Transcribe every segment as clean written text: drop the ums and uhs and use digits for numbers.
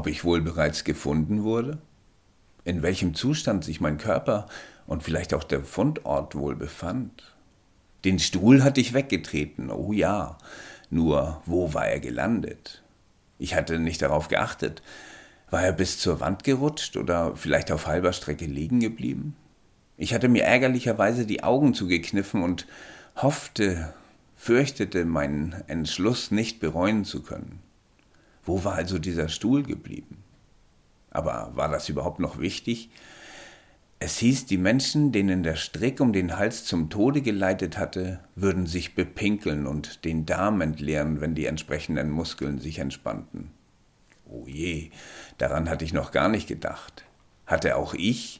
Ob ich wohl bereits gefunden wurde? In welchem Zustand sich mein Körper und vielleicht auch der Fundort wohl befand? Den Stuhl hatte ich weggetreten, oh ja, nur wo war er gelandet? Ich hatte nicht darauf geachtet. War er bis zur Wand gerutscht oder vielleicht auf halber Strecke liegen geblieben? Ich hatte mir ärgerlicherweise die Augen zugekniffen und fürchtete, meinen Entschluss nicht bereuen zu können. Wo war also dieser Stuhl geblieben? Aber war das überhaupt noch wichtig? Es hieß, die Menschen, denen der Strick um den Hals zum Tode geleitet hatte, würden sich bepinkeln und den Darm entleeren, wenn die entsprechenden Muskeln sich entspannten. Oh je, daran hatte ich noch gar nicht gedacht. Hatte auch ich?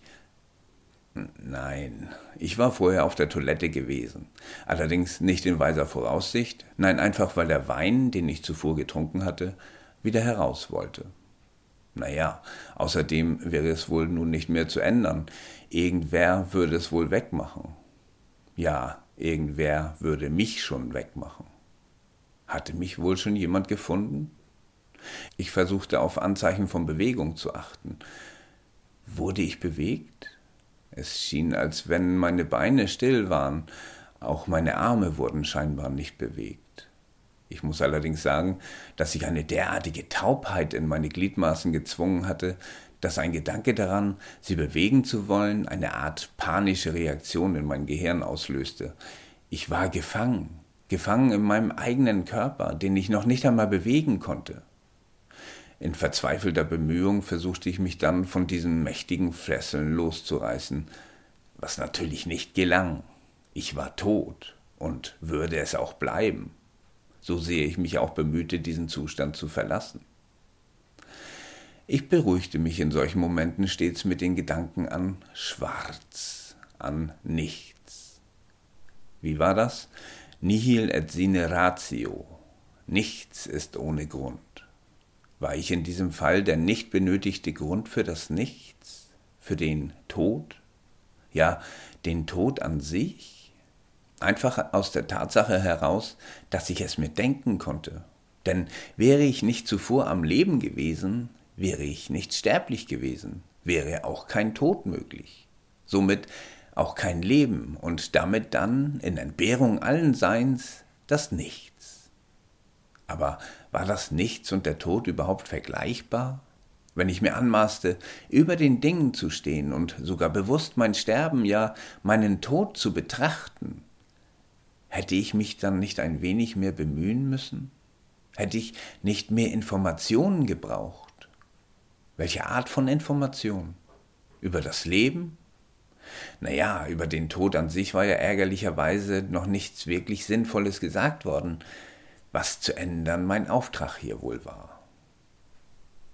Nein, ich war vorher auf der Toilette gewesen. Allerdings nicht in weiser Voraussicht, nein, einfach weil der Wein, den ich zuvor getrunken hatte, wieder heraus wollte. Naja, außerdem wäre es wohl nun nicht mehr zu ändern. Irgendwer würde es wohl wegmachen. Ja, irgendwer würde mich schon wegmachen. Hatte mich wohl schon jemand gefunden? Ich versuchte auf Anzeichen von Bewegung zu achten. Wurde ich bewegt? Es schien, als wenn meine Beine still waren. Auch meine Arme wurden scheinbar nicht bewegt. Ich muss allerdings sagen, dass sich eine derartige Taubheit in meine Gliedmaßen gezwungen hatte, dass ein Gedanke daran, sie bewegen zu wollen, eine Art panische Reaktion in mein Gehirn auslöste. Ich war gefangen in meinem eigenen Körper, den ich noch nicht einmal bewegen konnte. In verzweifelter Bemühung versuchte ich mich dann von diesen mächtigen Fesseln loszureißen, was natürlich nicht gelang. Ich war tot und würde es auch bleiben. So sehr ich mich auch bemühte, diesen Zustand zu verlassen. Ich beruhigte mich in solchen Momenten stets mit den Gedanken an Schwarz, an Nichts. Wie war das? Nihil et sine ratio. Nichts ist ohne Grund. War ich in diesem Fall der nicht benötigte Grund für das Nichts? Für den Tod? Ja, den Tod an sich? Einfach aus der Tatsache heraus, dass ich es mir denken konnte. Denn wäre ich nicht zuvor am Leben gewesen, wäre ich nicht sterblich gewesen, wäre auch kein Tod möglich. Somit auch kein Leben und damit dann in Entbehrung allen Seins das Nichts. Aber war das Nichts und der Tod überhaupt vergleichbar? Wenn ich mir anmaßte, über den Dingen zu stehen und sogar bewusst mein Sterben, ja meinen Tod zu betrachten, hätte ich mich dann nicht ein wenig mehr bemühen müssen? Hätte ich nicht mehr Informationen gebraucht? Welche Art von Information? Über das Leben? Naja, über den Tod an sich war ja ärgerlicherweise noch nichts wirklich Sinnvolles gesagt worden, was zu ändern mein Auftrag hier wohl war.